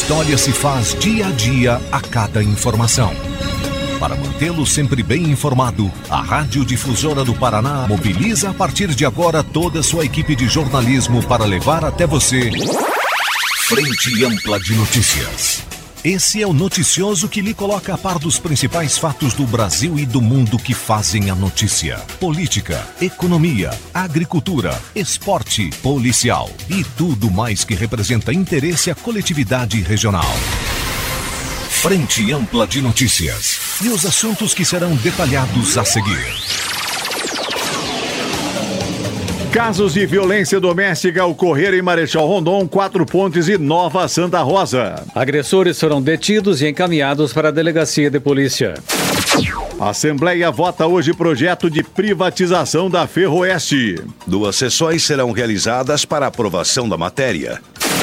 história se faz dia a dia a cada informação. Para mantê-lo sempre bem informado, a Rádio Difusora do Paraná mobiliza a partir de agora toda a sua equipe de jornalismo para levar até você Frente Ampla de Notícias. Esse é o noticioso que lhe coloca a par dos principais fatos do Brasil e do mundo que fazem a notícia. Política, economia, agricultura, esporte, policial e tudo mais que representa interesse à coletividade regional. Frente Ampla de Notícias e os assuntos que serão detalhados a seguir. Casos de violência doméstica ocorreram em Marechal Rondon, 4 Pontes e Nova Santa Rosa. Agressores foram detidos e encaminhados para a delegacia de polícia. A Assembleia vota hoje projeto de privatização da Ferroeste. 2 sessões serão realizadas para aprovação da matéria.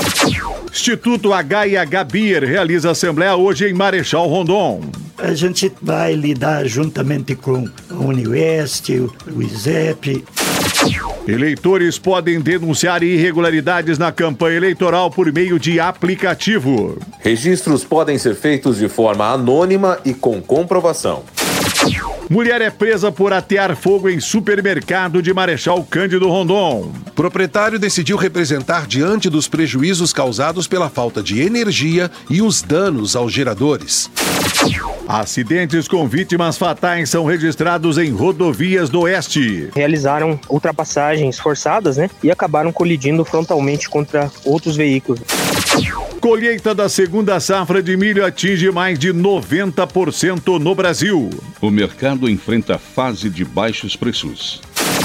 Instituto H&H Beer realiza assembleia hoje em Marechal Rondon. A gente vai lidar juntamente com a Unioeste, o ISEP. Eleitores podem denunciar irregularidades na campanha eleitoral por meio de aplicativo. Registros podem ser feitos de forma anônima e com comprovação. Mulher é presa por atear fogo em supermercado de Marechal Cândido Rondon. Proprietário decidiu representar diante dos prejuízos causados pela falta de energia e os danos aos geradores. Acidentes com vítimas fatais são registrados em rodovias do Oeste. Realizaram ultrapassagens forçadas, e acabaram colidindo frontalmente contra outros veículos. Colheita da segunda safra de milho atinge mais de 90% no Brasil. O mercado enfrenta fase de baixos preços.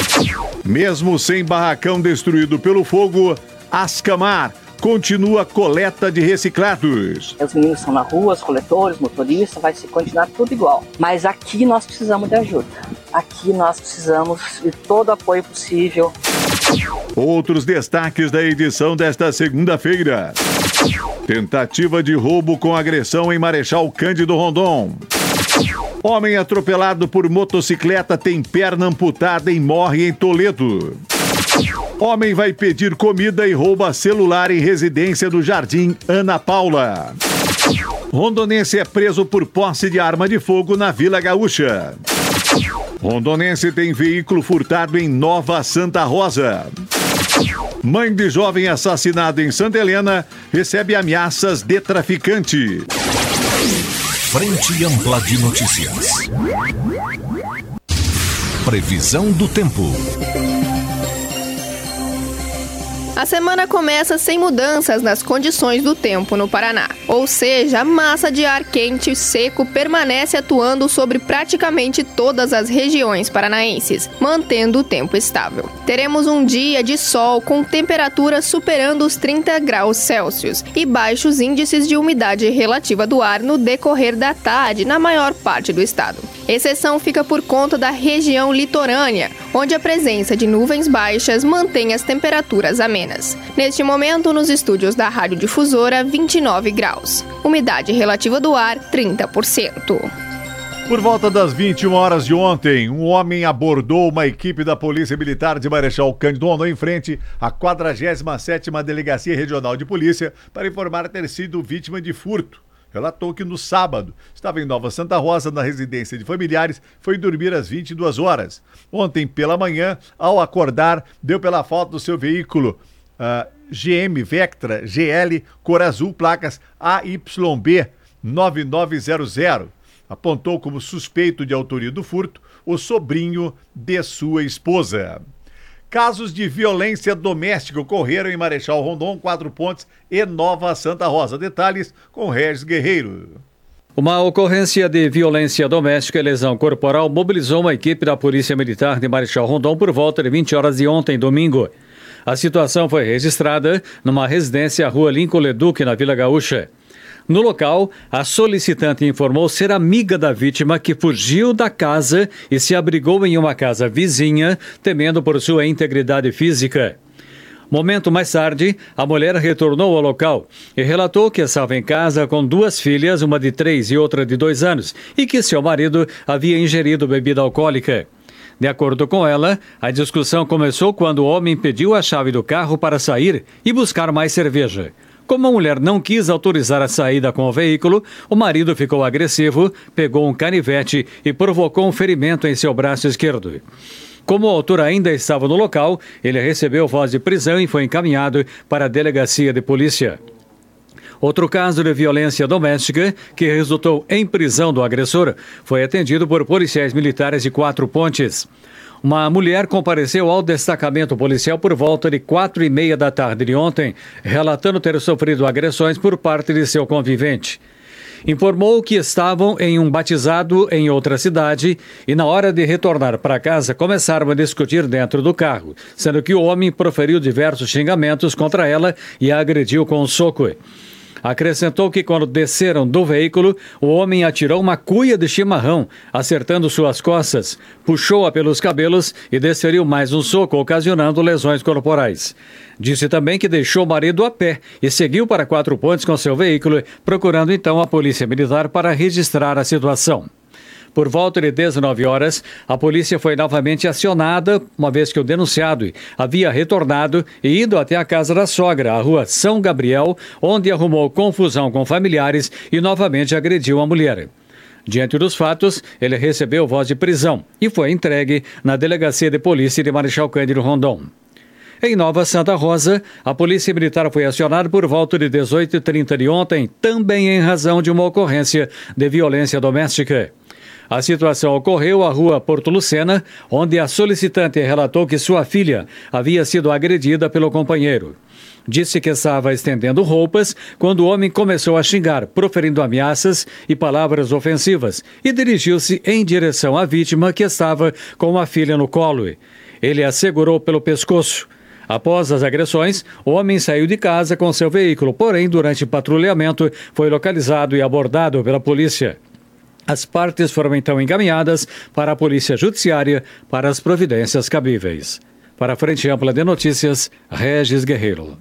Mesmo sem barracão destruído pelo fogo, Ascamar continua a coleta de reciclados. Os meninos estão na rua, os coletores, motoristas, vai continuar tudo igual. Mas aqui nós precisamos de ajuda. Aqui nós precisamos de todo o apoio possível. Outros destaques da edição desta segunda-feira. Tentativa de roubo com agressão em Marechal Cândido Rondon. Homem atropelado por motocicleta tem perna amputada e morre em Toledo. Homem vai pedir comida e rouba celular em residência do Jardim Ana Paula. Rondonense é preso por posse de arma de fogo na Vila Gaúcha. Rondonense tem veículo furtado em Nova Santa Rosa. Mãe de jovem assassinado em Santa Helena recebe ameaças de traficante. Frente Ampla de Notícias. Previsão do tempo. A semana começa sem mudanças nas condições do tempo no Paraná. Ou seja, a massa de ar quente e seco permanece atuando sobre praticamente todas as regiões paranaenses, mantendo o tempo estável. Teremos um dia de sol com temperaturas superando os 30 graus Celsius e baixos índices de umidade relativa do ar no decorrer da tarde na maior parte do estado. Exceção fica por conta da região litorânea, onde a presença de nuvens baixas mantém as temperaturas amenas. Neste momento, nos estúdios da Rádio Difusora, 29 graus. Umidade relativa do ar, 30%. Por volta das 21 horas de ontem, um homem abordou uma equipe da Polícia Militar de Marechal Cândido Rondon em frente à 47ª Delegacia Regional de Polícia para informar ter sido vítima de furto. Relatou que no sábado estava em Nova Santa Rosa, na residência de familiares, foi dormir às 22 horas. Ontem, pela manhã, ao acordar, deu pela falta do seu veículo GM Vectra GL, cor azul, placas AYB 9900. Apontou como suspeito de autoria do furto o sobrinho de sua esposa. Casos de violência doméstica ocorreram em Marechal Rondon, 4 Pontes e Nova Santa Rosa. Detalhes com Regis Guerreiro. Uma ocorrência de violência doméstica e lesão corporal mobilizou uma equipe da Polícia Militar de Marechal Rondon por volta de 20 horas de ontem, domingo. A situação foi registrada numa residência, Rua Lincoln Leduc, na Vila Gaúcha. No local, a solicitante informou ser amiga da vítima que fugiu da casa e se abrigou em uma casa vizinha, temendo por sua integridade física. Momento mais tarde, a mulher retornou ao local e relatou que estava em casa com 2 filhas, uma de 3 e outra de 2 anos, e que seu marido havia ingerido bebida alcoólica. De acordo com ela, a discussão começou quando o homem pediu a chave do carro para sair e buscar mais cerveja. Como a mulher não quis autorizar a saída com o veículo, o marido ficou agressivo, pegou um canivete e provocou um ferimento em seu braço esquerdo. Como o autor ainda estava no local, ele recebeu voz de prisão e foi encaminhado para a delegacia de polícia. Outro caso de violência doméstica, que resultou em prisão do agressor, foi atendido por policiais militares de Quatro Pontes. Uma mulher compareceu ao destacamento policial por volta de 4h30 da tarde de ontem, relatando ter sofrido agressões por parte de seu convivente. Informou que estavam em um batizado em outra cidade e, na hora de retornar para casa, começaram a discutir dentro do carro, sendo que o homem proferiu diversos xingamentos contra ela e a agrediu com um soco. Acrescentou que quando desceram do veículo, o homem atirou uma cuia de chimarrão, acertando suas costas, puxou-a pelos cabelos e desferiu mais um soco, ocasionando lesões corporais. Disse também que deixou o marido a pé e seguiu para Quatro Pontes com seu veículo, procurando então a polícia militar para registrar a situação. Por volta de 19 horas, a polícia foi novamente acionada, uma vez que o denunciado havia retornado e ido até a casa da sogra, a rua São Gabriel, onde arrumou confusão com familiares e novamente agrediu a mulher. Diante dos fatos, ele recebeu voz de prisão e foi entregue na delegacia de polícia de Marechal Cândido Rondon. Em Nova Santa Rosa, a polícia militar foi acionada por volta de 18h30 de ontem, também em razão de uma ocorrência de violência doméstica. A situação ocorreu à rua Porto Lucena, onde a solicitante relatou que sua filha havia sido agredida pelo companheiro. Disse que estava estendendo roupas quando o homem começou a xingar, proferindo ameaças e palavras ofensivas, e dirigiu-se em direção à vítima, que estava com a filha no colo. Ele a segurou pelo pescoço. Após as agressões, o homem saiu de casa com seu veículo, porém, durante patrulhamento, foi localizado e abordado pela polícia. As partes foram então encaminhadas para a Polícia Judiciária para as providências cabíveis. Para a Frente Ampla de Notícias, Regis Guerreiro.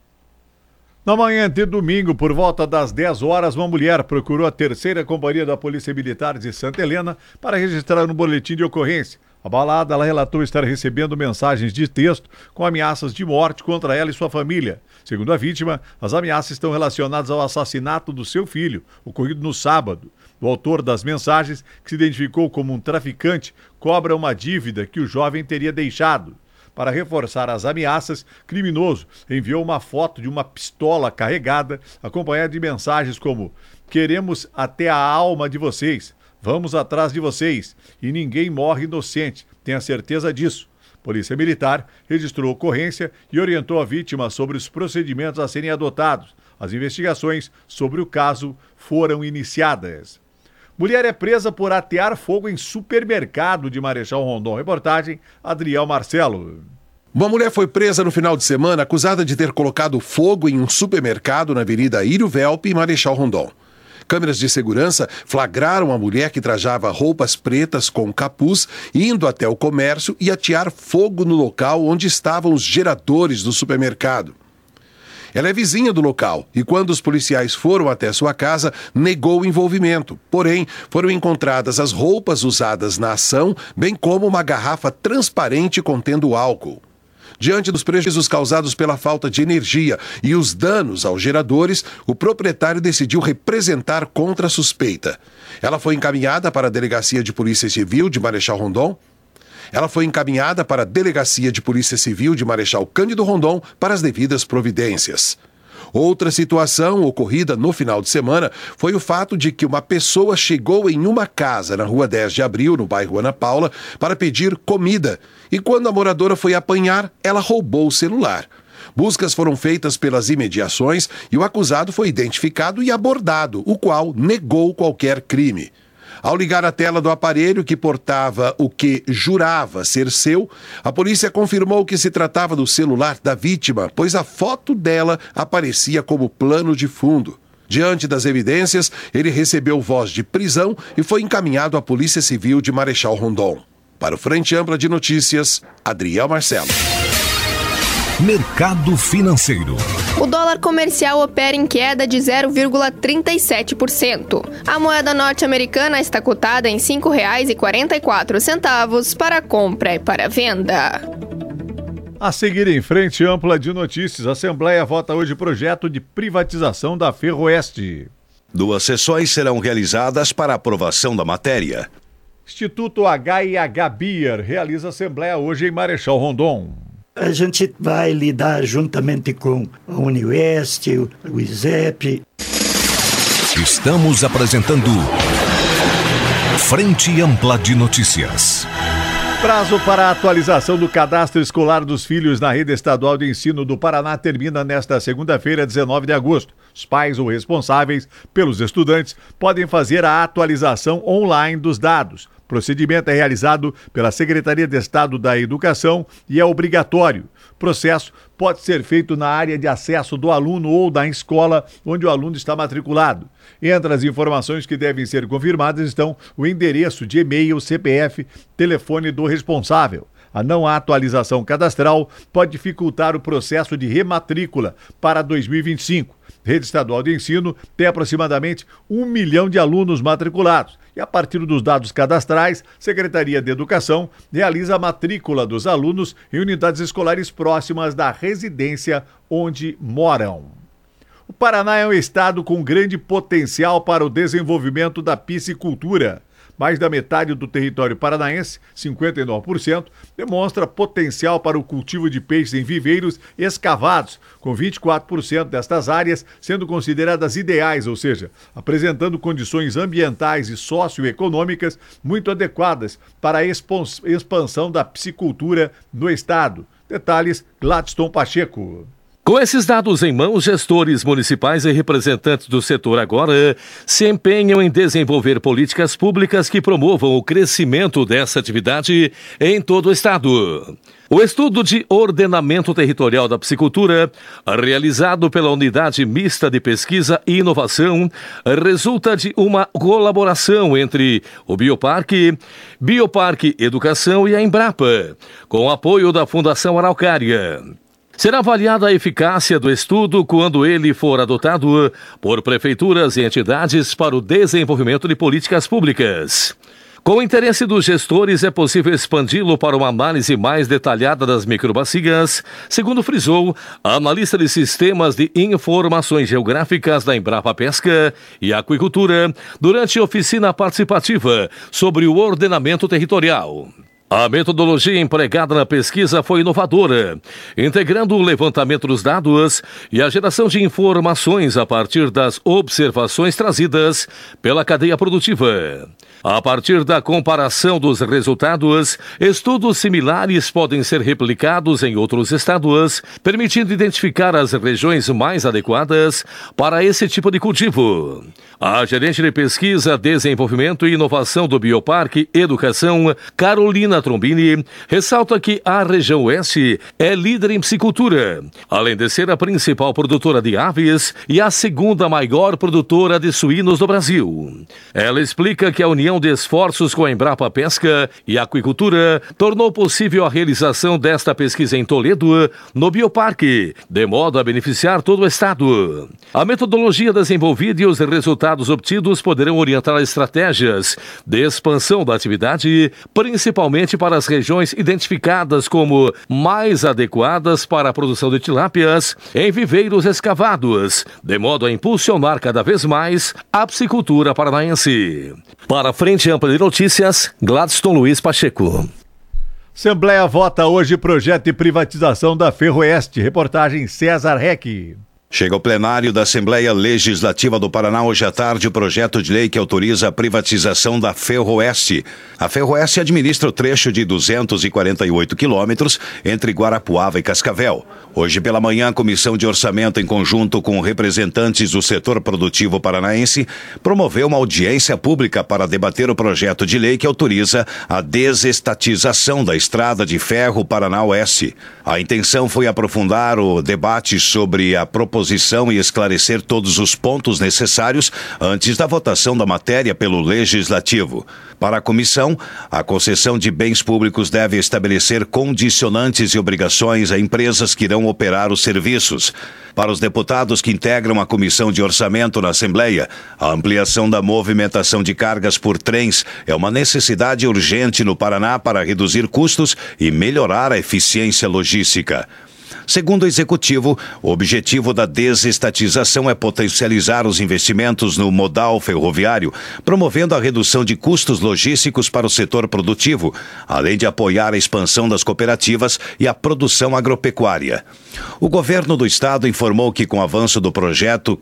Na manhã de domingo, por volta das 10 horas, uma mulher procurou a 3ª Companhia da Polícia Militar de Santa Helena para registrar um boletim de ocorrência. Abalada, ela relatou estar recebendo mensagens de texto com ameaças de morte contra ela e sua família. Segundo a vítima, as ameaças estão relacionadas ao assassinato do seu filho, ocorrido no sábado. O autor das mensagens, que se identificou como um traficante, cobra uma dívida que o jovem teria deixado. Para reforçar as ameaças, criminoso enviou uma foto de uma pistola carregada, acompanhada de mensagens como: "Queremos até a alma de vocês, vamos atrás de vocês, e ninguém morre inocente, tenha certeza disso." Polícia Militar registrou ocorrência e orientou a vítima sobre os procedimentos a serem adotados. As investigações sobre o caso foram iniciadas. Mulher é presa por atear fogo em supermercado de Marechal Rondon. Reportagem, Adriel Marcelo. Uma mulher foi presa no final de semana acusada de ter colocado fogo em um supermercado na Avenida Írio Velpe, em Marechal Rondon. Câmeras de segurança flagraram a mulher que trajava roupas pretas com capuz, indo até o comércio e atear fogo no local onde estavam os geradores do supermercado. Ela é vizinha do local e, quando os policiais foram até sua casa, negou o envolvimento. Porém, foram encontradas as roupas usadas na ação, bem como uma garrafa transparente contendo álcool. Diante dos prejuízos causados pela falta de energia e os danos aos geradores, o proprietário decidiu representar contra a suspeita. Ela foi encaminhada para a Delegacia de Polícia Civil de Marechal Rondon. Ela foi encaminhada para a Delegacia de Polícia Civil de Marechal Cândido Rondon para as devidas providências. Outra situação ocorrida no final de semana foi o fato de que uma pessoa chegou em uma casa na Rua 10 de Abril, no bairro Ana Paula, para pedir comida. E quando a moradora foi apanhar, ela roubou o celular. Buscas foram feitas pelas imediações e o acusado foi identificado e abordado, o qual negou qualquer crime. Ao ligar a tela do aparelho, que portava o que jurava ser seu, a polícia confirmou que se tratava do celular da vítima, pois a foto dela aparecia como plano de fundo. Diante das evidências, ele recebeu voz de prisão e foi encaminhado à Polícia Civil de Marechal Rondon. Para o Frente Ampla de Notícias, Adriel Marcelo. Mercado financeiro. O dólar comercial opera em queda de 0,37%. A moeda norte-americana está cotada em R$ 5,44 para compra e para venda. A seguir, em frente ampla de notícias, a Assembleia vota hoje projeto de privatização da Ferroeste. 2 sessões serão realizadas para aprovação da matéria. Instituto H&H Beer realiza Assembleia hoje em Marechal Rondon. A gente vai lidar juntamente com a Unioeste, o ISEP. Estamos apresentando Frente Ampla de Notícias. Prazo para a atualização do cadastro escolar dos filhos na rede estadual de ensino do Paraná termina nesta segunda-feira, 19 de agosto. Os pais ou responsáveis pelos estudantes podem fazer a atualização online dos dados. O procedimento é realizado pela Secretaria de Estado da Educação e é obrigatório. O processo pode ser feito na área de acesso do aluno ou da escola onde o aluno está matriculado. Entre as informações que devem ser confirmadas estão o endereço de e-mail, CPF, telefone do responsável. A não atualização cadastral pode dificultar o processo de rematrícula para 2025. Rede Estadual de Ensino tem aproximadamente 1 milhão de alunos matriculados. E a partir dos dados cadastrais, Secretaria de Educação realiza a matrícula dos alunos em unidades escolares próximas da residência onde moram. O Paraná é um estado com grande potencial para o desenvolvimento da piscicultura. Mais da metade do território paranaense, 59%, demonstra potencial para o cultivo de peixes em viveiros escavados, com 24% destas áreas sendo consideradas ideais, ou seja, apresentando condições ambientais e socioeconômicas muito adequadas para a expansão da piscicultura no estado. Detalhes, Gladstone Pacheco. Com esses dados em mãos, gestores municipais e representantes do setor agora se empenham em desenvolver políticas públicas que promovam o crescimento dessa atividade em todo o estado. O estudo de ordenamento territorial da piscicultura, realizado pela Unidade Mista de Pesquisa e Inovação, resulta de uma colaboração entre o Bioparque Educação e a Embrapa, com apoio da Fundação Araucária. Será avaliada a eficácia do estudo quando ele for adotado por prefeituras e entidades para o desenvolvimento de políticas públicas. Com o interesse dos gestores, é possível expandi-lo para uma análise mais detalhada das microbacias, segundo frisou a analista de sistemas de informações geográficas da Embrapa Pesca e Aquicultura, durante a oficina participativa sobre o ordenamento territorial. A metodologia empregada na pesquisa foi inovadora, integrando o levantamento dos dados e a geração de informações a partir das observações trazidas pela cadeia produtiva. A partir da comparação dos resultados, estudos similares podem ser replicados em outros estados, permitindo identificar as regiões mais adequadas para esse tipo de cultivo. A gerente de Pesquisa, Desenvolvimento e Inovação do Bioparque Educação, Carolina Trombini, ressalta que a região oeste é líder em piscicultura, além de ser a principal produtora de aves e a segunda maior produtora de suínos do Brasil. Ela explica que a união de esforços com a Embrapa Pesca e Aquicultura tornou possível a realização desta pesquisa em Toledo, no Bioparque, de modo a beneficiar todo o estado. A metodologia desenvolvida e os resultados obtidos poderão orientar estratégias de expansão da atividade, principalmente para as regiões identificadas como mais adequadas para a produção de tilápias em viveiros escavados, de modo a impulsionar cada vez mais a piscicultura paranaense. Para a Frente Ampla de Notícias, Gladstone Luiz Pacheco. Assembleia vota hoje projeto de privatização da Ferroeste. Reportagem César Reck. Chega ao plenário da Assembleia Legislativa do Paraná hoje à tarde o projeto de lei que autoriza a privatização da Ferroeste. A Ferroeste administra o trecho de 248 quilômetros entre Guarapuava e Cascavel. Hoje pela manhã, a Comissão de Orçamento, em conjunto com representantes do setor produtivo paranaense, promoveu uma audiência pública para debater o projeto de lei que autoriza a desestatização da Estrada de Ferro Paraná Oeste. A intenção foi aprofundar o debate sobre a proposição exposição e esclarecer todos os pontos necessários antes da votação da matéria pelo Legislativo. Para a comissão, a concessão de bens públicos deve estabelecer condicionantes e obrigações a empresas que irão operar os serviços. Para os deputados que integram a Comissão de Orçamento na Assembleia, a ampliação da movimentação de cargas por trens é uma necessidade urgente no Paraná para reduzir custos e melhorar a eficiência logística. Segundo o Executivo, o objetivo da desestatização é potencializar os investimentos no modal ferroviário, promovendo a redução de custos logísticos para o setor produtivo, além de apoiar a expansão das cooperativas e a produção agropecuária. O governo do estado informou que, com o avanço do projeto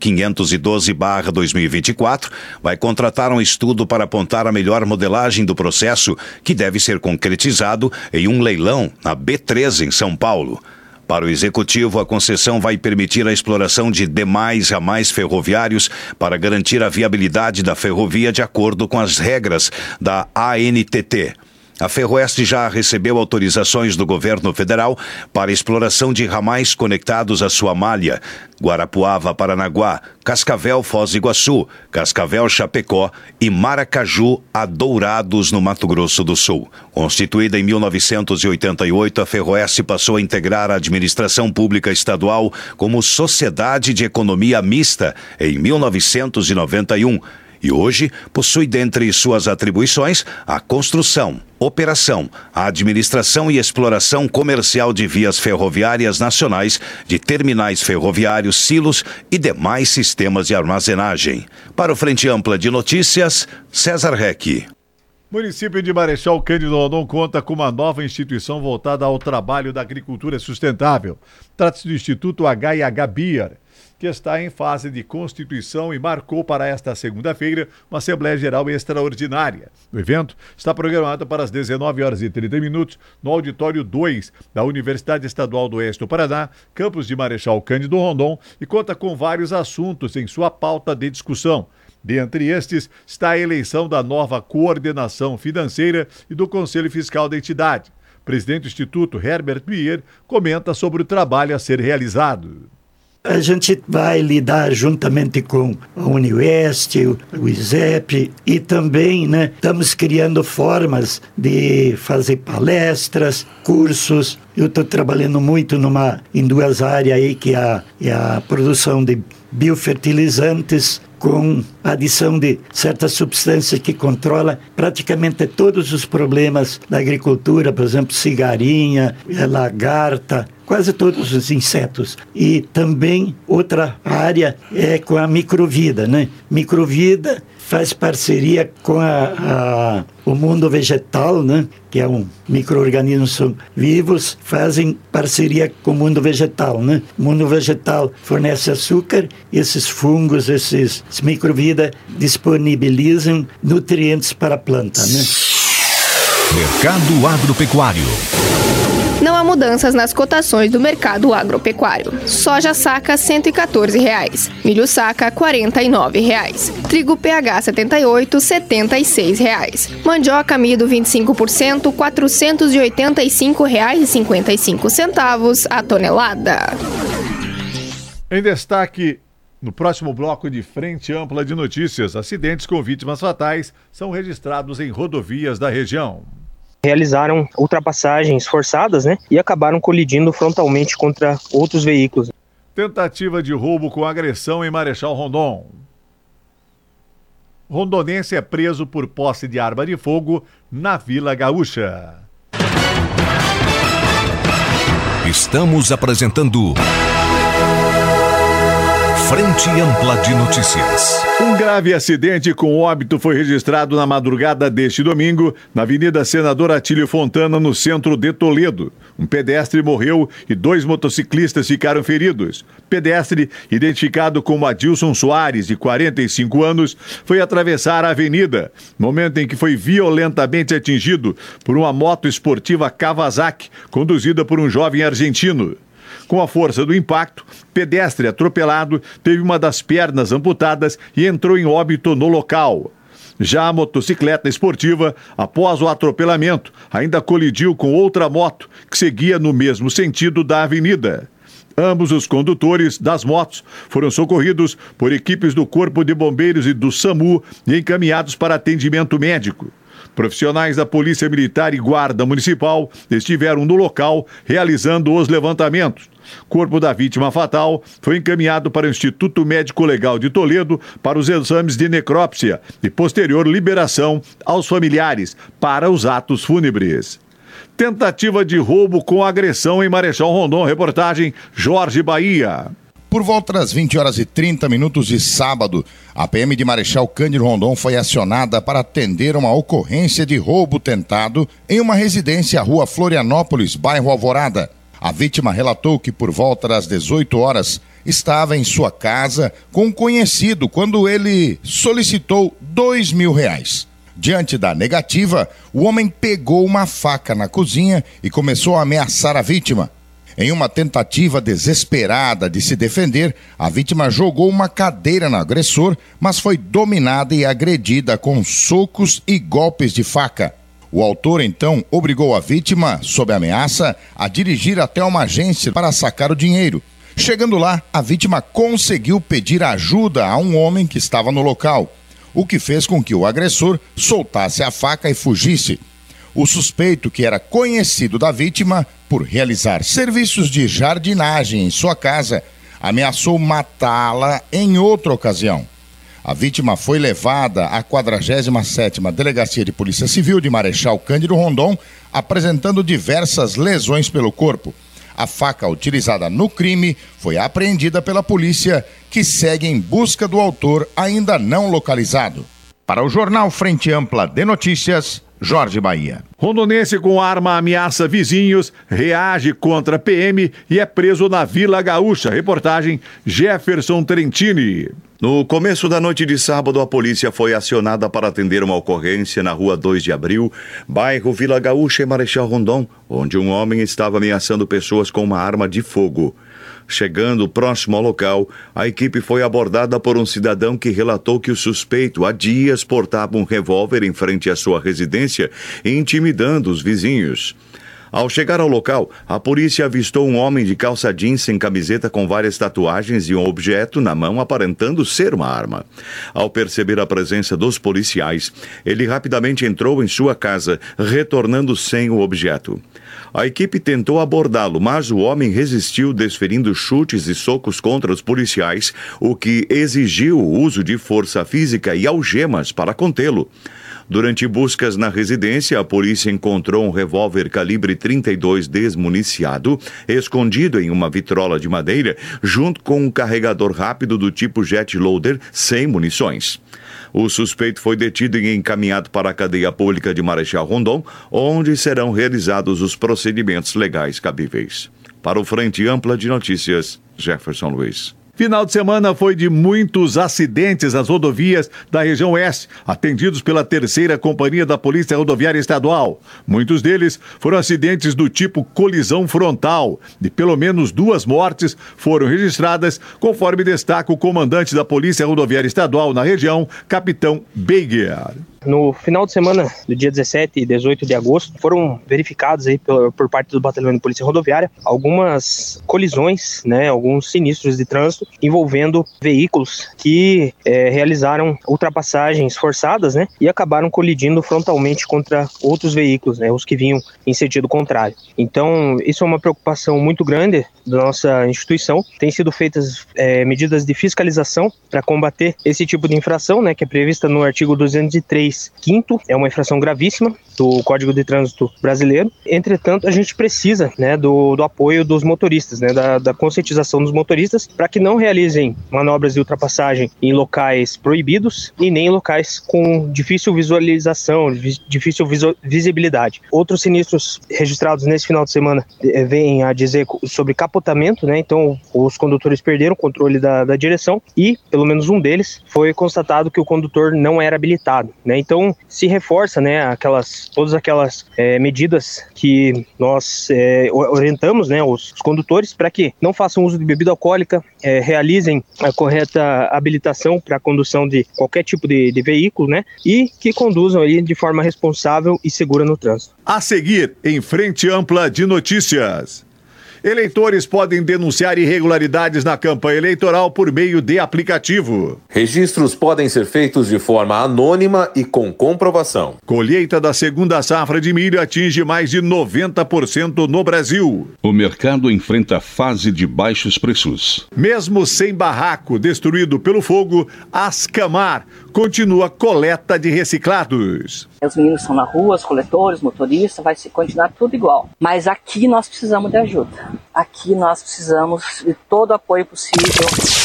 512/2024, vai contratar um estudo para apontar a melhor modelagem do processo, que deve ser concretizado em um leilão na B3 em São Paulo. Para o Executivo, a concessão vai permitir a exploração de demais ramais ferroviários para garantir a viabilidade da ferrovia de acordo com as regras da ANTT. A Ferroeste já recebeu autorizações do governo federal para a exploração de ramais conectados à sua malha: Guarapuava, Paranaguá, Cascavel, Foz do Iguaçu, Cascavel, Chapecó e Maracaju a Dourados, no Mato Grosso do Sul. Constituída em 1988, a Ferroeste passou a integrar a administração pública estadual como Sociedade de Economia Mista em 1991. E hoje possui dentre suas atribuições a construção, operação, a administração e exploração comercial de vias ferroviárias nacionais, de terminais ferroviários, silos e demais sistemas de armazenagem. Para o Frente Ampla de Notícias, César Reck. Município de Marechal Cândido Rondon conta com uma nova instituição voltada ao trabalho da agricultura sustentável. Trata-se do Instituto H&H Beer, que está em fase de constituição e marcou para esta segunda-feira uma Assembleia Geral extraordinária. O evento está programado para as 19h30 no Auditório 2 da Universidade Estadual do Oeste do Paraná, campus de Marechal Cândido Rondon, e conta com vários assuntos em sua pauta de discussão. Dentre estes está a eleição da nova coordenação financeira e do Conselho Fiscal da entidade. O presidente do Instituto, Herbert Bier, comenta sobre o trabalho a ser realizado. A gente vai lidar juntamente com a Unioeste, o ISEP, e também, estamos criando formas de fazer palestras, cursos. Eu estou trabalhando muito em duas áreas aí, que é a produção de biofertilizantes com adição de certas substâncias que controla praticamente todos os problemas da agricultura, por exemplo, cigarinha, lagarta, quase todos os insetos. E também outra área é com a microvida, Microvida faz parceria com o mundo vegetal, que é um micro-organismos são vivos, fazem parceria com o mundo vegetal, O mundo vegetal fornece açúcar, esses fungos, esses microvida disponibilizam nutrientes para a planta, Mercado Agropecuário. Não há mudanças nas cotações do mercado agropecuário. Soja saca R$ 114,00. Milho saca R$ 49,00. Trigo PH 78, R$ 76,00. Mandioca amido 25%, R$ 485,55 a tonelada. Em destaque, no próximo bloco de Frente Ampla de Notícias, acidentes com vítimas fatais são registrados em rodovias da região. Realizaram ultrapassagens forçadas, e acabaram colidindo frontalmente contra outros veículos. Tentativa de roubo com agressão em Marechal Rondon. Rondonense é preso por posse de arma de fogo na Vila Gaúcha. Estamos apresentando Frente Ampla de Notícias. Um grave acidente com óbito foi registrado na madrugada deste domingo na Avenida Senador Atílio Fontana, no centro de Toledo. Um pedestre morreu e 2 motociclistas ficaram feridos. Pedestre, identificado como Adilson Soares, de 45 anos, foi atravessar a avenida, momento em que foi violentamente atingido por uma moto esportiva Kawasaki, conduzida por um jovem argentino. Com a força do impacto, pedestre atropelado teve uma das pernas amputadas e entrou em óbito no local. Já a motocicleta esportiva, após o atropelamento, ainda colidiu com outra moto que seguia no mesmo sentido da avenida. Ambos os condutores das motos foram socorridos por equipes do Corpo de Bombeiros e do SAMU e encaminhados para atendimento médico. Profissionais da Polícia Militar e Guarda Municipal estiveram no local realizando os levantamentos. O corpo da vítima fatal foi encaminhado para o Instituto Médico Legal de Toledo para os exames de necrópsia e posterior liberação aos familiares para os atos fúnebres. Tentativa de roubo com agressão em Marechal Rondon. Reportagem Jorge Bahia. Por volta das 20h30 de sábado, a PM de Marechal Cândido Rondon foi acionada para atender uma ocorrência de roubo tentado em uma residência, Rua Florianópolis, bairro Alvorada. A vítima relatou que por volta das 18 horas estava em sua casa com um conhecido quando ele solicitou R$2.000. Diante da negativa, o homem pegou uma faca na cozinha e começou a ameaçar a vítima. Em uma tentativa desesperada de se defender, a vítima jogou uma cadeira no agressor, mas foi dominada e agredida com socos e golpes de faca. O autor, então, obrigou a vítima, sob ameaça, a dirigir até uma agência para sacar o dinheiro. Chegando lá, a vítima conseguiu pedir ajuda a um homem que estava no local, o que fez com que o agressor soltasse a faca e fugisse. O suspeito, que era conhecido da vítima por realizar serviços de jardinagem em sua casa, ameaçou matá-la em outra ocasião. A vítima foi levada à 47ª Delegacia de Polícia Civil de Marechal Cândido Rondon, apresentando diversas lesões pelo corpo. A faca utilizada no crime foi apreendida pela polícia, que segue em busca do autor ainda não localizado. Para o Jornal Frente Ampla de Notícias, Jorge Bahia. Rondonense com arma ameaça vizinhos, reage contra a PM e é preso na Vila Gaúcha. Reportagem Jefferson Trentini. No começo da noite de sábado, a polícia foi acionada para atender uma ocorrência na Rua 2 de Abril, bairro Vila Gaúcha, em Marechal Rondon, onde um homem estava ameaçando pessoas com uma arma de fogo. Chegando próximo ao local, a equipe foi abordada por um cidadão que relatou que o suspeito há dias portava um revólver em frente à sua residência, intimidando os vizinhos. Ao chegar ao local, a polícia avistou um homem de calça jeans sem camiseta com várias tatuagens e um objeto na mão aparentando ser uma arma. Ao perceber a presença dos policiais, ele rapidamente entrou em sua casa, retornando sem o objeto. A equipe tentou abordá-lo, mas o homem resistiu, desferindo chutes e socos contra os policiais, o que exigiu o uso de força física e algemas para contê-lo. Durante buscas na residência, a polícia encontrou um revólver calibre 32 desmuniciado, escondido em uma vitrola de madeira, junto com um carregador rápido do tipo jet loader, sem munições. O suspeito foi detido e encaminhado para a cadeia pública de Marechal Rondon, onde serão realizados os procedimentos legais cabíveis. Para o Frente Ampla de Notícias, Jefferson Luiz. Final de semana foi de muitos acidentes nas rodovias da região oeste, atendidos pela 3ª Companhia da Polícia Rodoviária Estadual. Muitos deles foram acidentes do tipo colisão frontal, e pelo menos 2 mortes foram registradas, conforme destaca o comandante da Polícia Rodoviária Estadual na região, Capitão Beiger. No final de semana do dia 17 e 18 de agosto, foram verificados aí por parte do Batalhão de Polícia Rodoviária algumas colisões, alguns sinistros de trânsito envolvendo veículos que realizaram ultrapassagens forçadas, e acabaram colidindo frontalmente contra outros veículos, os que vinham em sentido contrário. Então, isso é uma preocupação muito grande da nossa instituição. Tem sido feitas medidas de fiscalização para combater esse tipo de infração, que é prevista no artigo 203. É uma infração gravíssima do Código de Trânsito Brasileiro. Entretanto, a gente precisa do apoio dos motoristas, da conscientização dos motoristas, para que não realizem manobras de ultrapassagem em locais proibidos e nem em locais com difícil visualização, difícil visibilidade. Outros sinistros registrados nesse final de semana vêm a dizer sobre capotamento, então os condutores perderam o controle da direção e, pelo menos um deles, foi constatado que o condutor não era habilitado, Então, se reforça, todas aquelas medidas que nós orientamos, os condutores para que não façam uso de bebida alcoólica, realizem a correta habilitação para a condução de qualquer tipo de veículo, e que conduzam aí de forma responsável e segura no trânsito. A seguir, em Frente Ampla de Notícias. Eleitores podem denunciar irregularidades na campanha eleitoral por meio de aplicativo. Registros podem ser feitos de forma anônima e com comprovação. Colheita da segunda safra de milho atinge mais de 90% no Brasil. O mercado enfrenta fase de baixos preços. Mesmo sem barraco destruído pelo fogo, Ascamar continua coleta de reciclados. Os meninos estão na rua, os coletores, motoristas, vai continuar tudo igual. Mas aqui nós precisamos de ajuda. Aqui nós precisamos de todo o apoio possível.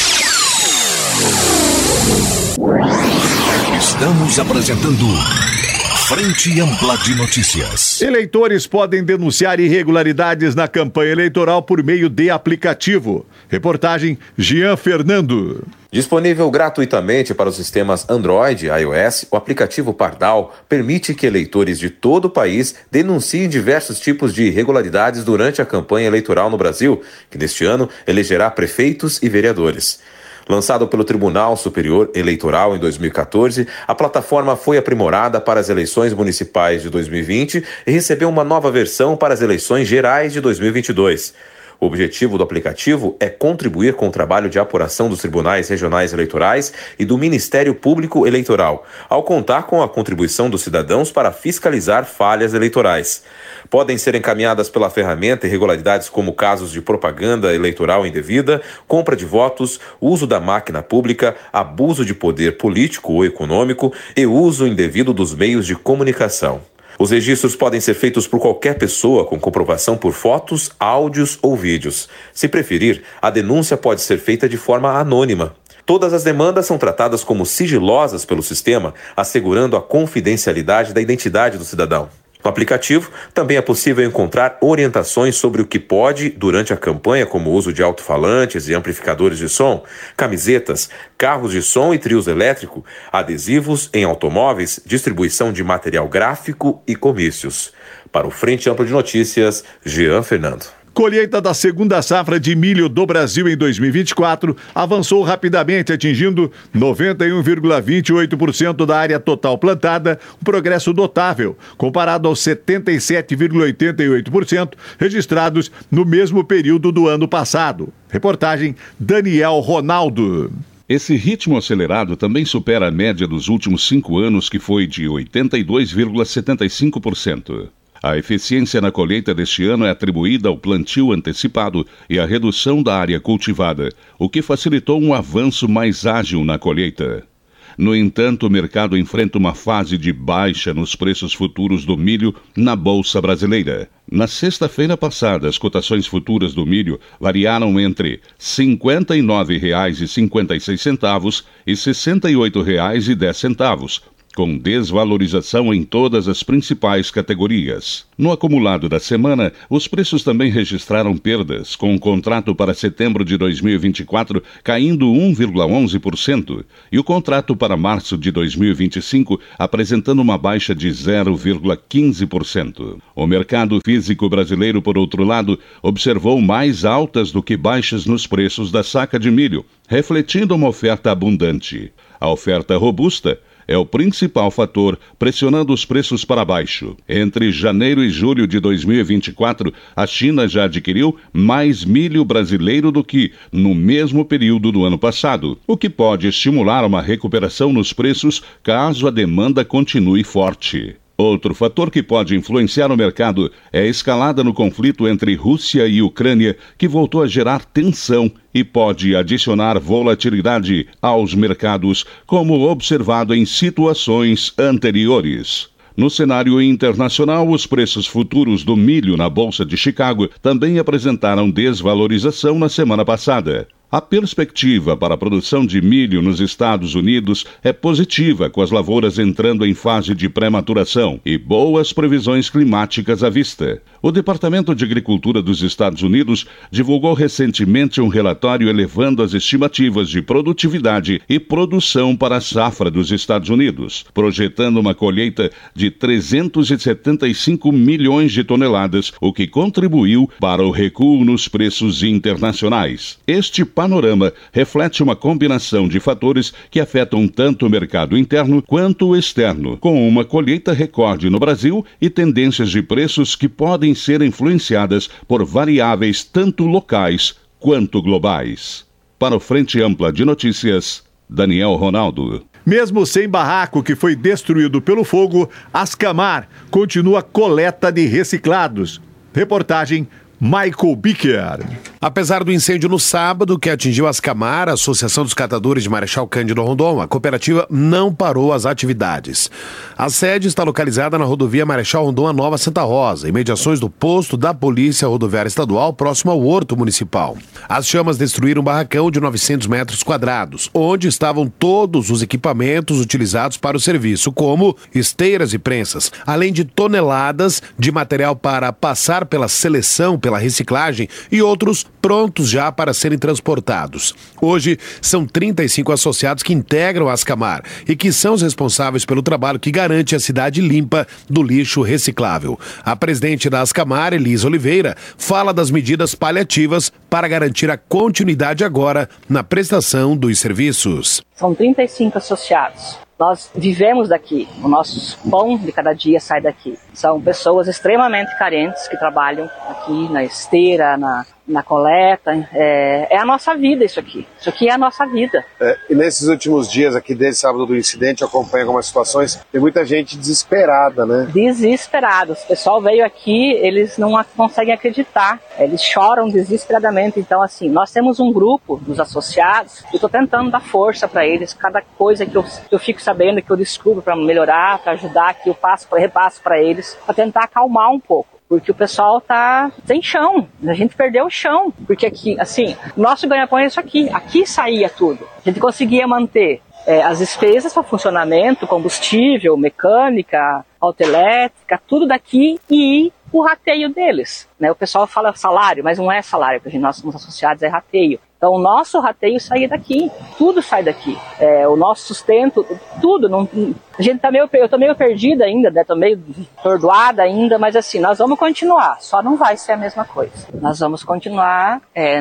Estamos apresentando Frente Ampla de Notícias. Eleitores podem denunciar irregularidades na campanha eleitoral por meio de aplicativo. Reportagem Jean Fernando. Disponível gratuitamente para os sistemas Android e iOS, o aplicativo Pardal permite que eleitores de todo o país denunciem diversos tipos de irregularidades durante a campanha eleitoral no Brasil, que neste ano elegerá prefeitos e vereadores. Lançado pelo Tribunal Superior Eleitoral em 2014, a plataforma foi aprimorada para as eleições municipais de 2020 e recebeu uma nova versão para as eleições gerais de 2022. O objetivo do aplicativo é contribuir com o trabalho de apuração dos tribunais regionais eleitorais e do Ministério Público Eleitoral, ao contar com a contribuição dos cidadãos para fiscalizar falhas eleitorais. Podem ser encaminhadas pela ferramenta irregularidades como casos de propaganda eleitoral indevida, compra de votos, uso da máquina pública, abuso de poder político ou econômico e uso indevido dos meios de comunicação. Os registros podem ser feitos por qualquer pessoa com comprovação por fotos, áudios ou vídeos. Se preferir, a denúncia pode ser feita de forma anônima. Todas as demandas são tratadas como sigilosas pelo sistema, assegurando a confidencialidade da identidade do cidadão. No aplicativo, também é possível encontrar orientações sobre o que pode durante a campanha, como o uso de alto-falantes e amplificadores de som, camisetas, carros de som e trios elétricos, adesivos em automóveis, distribuição de material gráfico e comícios. Para o Frente Ampla de Notícias, Jean Fernando. Colheita da segunda safra de milho do Brasil em 2024 avançou rapidamente, atingindo 91,28% da área total plantada, um progresso notável, comparado aos 77,88% registrados no mesmo período do ano passado. Reportagem Daniel Ronaldo. Esse ritmo acelerado também supera a média dos últimos 5 anos, que foi de 82,75%. A eficiência na colheita deste ano é atribuída ao plantio antecipado e à redução da área cultivada, o que facilitou um avanço mais ágil na colheita. No entanto, o mercado enfrenta uma fase de baixa nos preços futuros do milho na Bolsa Brasileira. Na sexta-feira passada, as cotações futuras do milho variaram entre R$ 59,56 e R$ 68,10, com desvalorização em todas as principais categorias. No acumulado da semana, os preços também registraram perdas, com o contrato para setembro de 2024 caindo 1,11% e o contrato para março de 2025 apresentando uma baixa de 0,15%. O mercado físico brasileiro, por outro lado, observou mais altas do que baixas nos preços da saca de milho, refletindo uma oferta abundante. A oferta robusta é o principal fator pressionando os preços para baixo. Entre janeiro e julho de 2024, a China já adquiriu mais milho brasileiro do que no mesmo período do ano passado, o que pode estimular uma recuperação nos preços caso a demanda continue forte. Outro fator que pode influenciar o mercado é a escalada no conflito entre Rússia e Ucrânia, que voltou a gerar tensão e pode adicionar volatilidade aos mercados, como observado em situações anteriores. No cenário internacional, os preços futuros do milho na Bolsa de Chicago também apresentaram desvalorização na semana passada. A perspectiva para a produção de milho nos Estados Unidos é positiva, com as lavouras entrando em fase de pré-maturação e boas previsões climáticas à vista. O Departamento de Agricultura dos Estados Unidos divulgou recentemente um relatório elevando as estimativas de produtividade e produção para a safra dos Estados Unidos, projetando uma colheita de 375 milhões de toneladas, o que contribuiu para o recuo nos preços internacionais. Este panorama reflete uma combinação de fatores que afetam tanto o mercado interno quanto o externo, com uma colheita recorde no Brasil e tendências de preços que podem ser influenciadas por variáveis tanto locais quanto globais. Para o Frente Ampla de Notícias, Daniel Ronaldo. Mesmo sem barraco que foi destruído pelo fogo, Ascamar continua coleta de reciclados. Reportagem Michael Bicker. Apesar do incêndio no sábado que atingiu Ascamar, a Associação dos Catadores de Marechal Cândido Rondon, a cooperativa não parou as atividades. A sede está localizada na rodovia Marechal Rondon, a Nova Santa Rosa, em mediações do posto da Polícia Rodoviária Estadual, próximo ao Horto Municipal. As chamas destruíram um barracão de 900 metros quadrados, onde estavam todos os equipamentos utilizados para o serviço, como esteiras e prensas, além de toneladas de material para passar pela seleção, pela reciclagem e outros prontos já para serem transportados. Hoje, são 35 associados que integram a Ascamar e que são os responsáveis pelo trabalho que garante a cidade limpa do lixo reciclável. A presidente da Ascamar, Elisa Oliveira, fala das medidas paliativas para garantir a continuidade agora na prestação dos serviços. São 35 associados. Nós vivemos daqui, o nosso pão de cada dia sai daqui. São pessoas extremamente carentes que trabalham aqui na esteira, na coleta. É a nossa vida isso aqui. Isso aqui é a nossa vida. E nesses últimos dias aqui, desde sábado do incidente, eu acompanho algumas situações, tem muita gente desesperada, né? Desesperados. O pessoal veio aqui, eles não conseguem acreditar. Eles choram desesperadamente. Então, assim, nós temos um grupo dos associados, eu estou tentando dar força para eles. Cada coisa que eu fico sabendo, que eu descubro para melhorar, para ajudar, que eu repasso para eles, para tentar acalmar um pouco. Porque o pessoal tá sem chão, a gente perdeu o chão. Porque aqui, assim, nosso ganha-pão é isso aqui. Aqui saía tudo. A gente conseguia manter as despesas para funcionamento, combustível, mecânica, autoelétrica, tudo daqui e o rateio deles. Né? O pessoal fala salário, mas não é salário, porque nós somos associados, é rateio. Então o nosso rateio sai daqui, tudo sai daqui. O nosso sustento, tudo. A gente tá eu tô meio perdida ainda, né? Tô meio atordoada ainda, mas assim, nós vamos continuar, só não vai ser a mesma coisa. Nós vamos continuar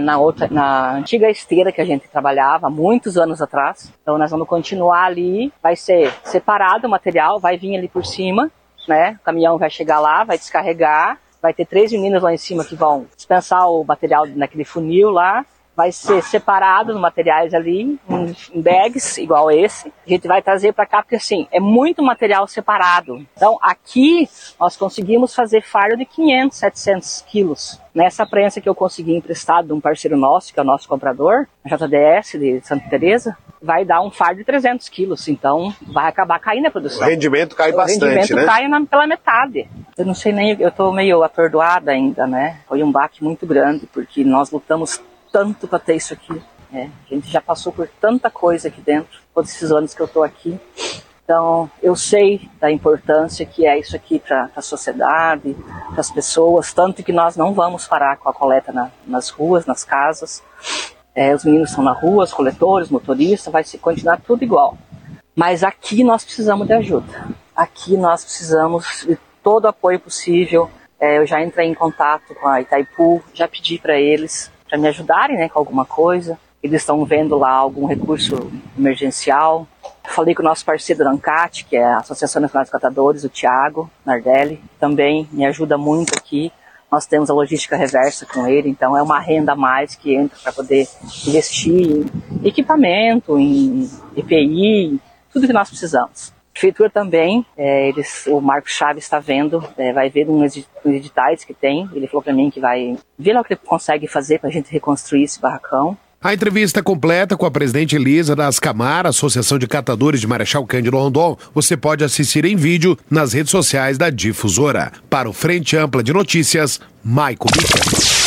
na antiga esteira que a gente trabalhava há muitos anos atrás. Então nós vamos continuar ali, vai ser separado o material, vai vir ali por cima, né? O caminhão vai chegar lá, vai descarregar, vai ter 3 meninos lá em cima que vão dispensar o material naquele funil lá. Vai ser separado os materiais ali, em bags, igual esse. A gente vai trazer para cá, porque assim, é muito material separado. Então, aqui, nós conseguimos fazer fardo de 500, 700 quilos. Nessa prensa que eu consegui emprestado de um parceiro nosso, que é o nosso comprador, a JDS de Santa Teresa, vai dar um fardo de 300 quilos. Então, vai acabar caindo a produção. O rendimento cai bastante, né? O rendimento cai pela metade. Eu não sei nem, eu tô meio atordoada ainda, né? Foi um baque muito grande, porque nós lutamos tanto para ter isso aqui, né? A gente já passou por tanta coisa aqui dentro, todos esses anos que eu estou aqui. Então, eu sei da importância que é isso aqui para a sociedade, para as pessoas, tanto que nós não vamos parar com a coleta nas ruas, nas casas. Os meninos estão na rua, os coletores, motoristas, vai continuar tudo igual. Mas aqui nós precisamos de ajuda. Aqui nós precisamos de todo o apoio possível. Eu já entrei em contato com a Itaipu, já pedi para eles para me ajudarem, né, com alguma coisa. Eles estão vendo lá algum recurso emergencial. Falei com o nosso parceiro da ANCAT, que é a Associação Nacional dos Catadores, o Thiago Nardelli, também me ajuda muito aqui. Nós temos a logística reversa com ele, então é uma renda a mais que entra para poder investir em equipamento, em EPI, tudo que nós precisamos. A prefeitura também, o Marcos Chaves está vendo, vai ver uns editais que tem. Ele falou para mim que vai ver o que ele consegue fazer para a gente reconstruir esse barracão. A entrevista completa com a presidente Elisa da Ascamar, Associação de Catadores de Marechal Cândido Rondon, você pode assistir em vídeo nas redes sociais da Difusora. Para o Frente Ampla de Notícias, Maico Bica.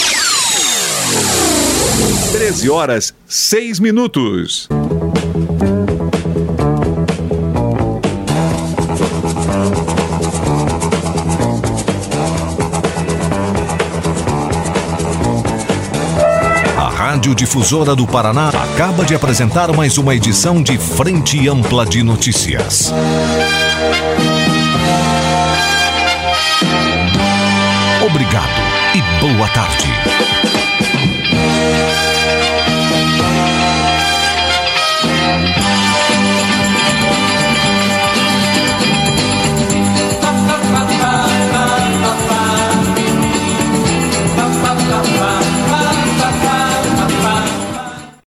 13h06. Rádio Difusora do Paraná acaba de apresentar mais uma edição de Frente Ampla de Notícias. Obrigado e boa tarde.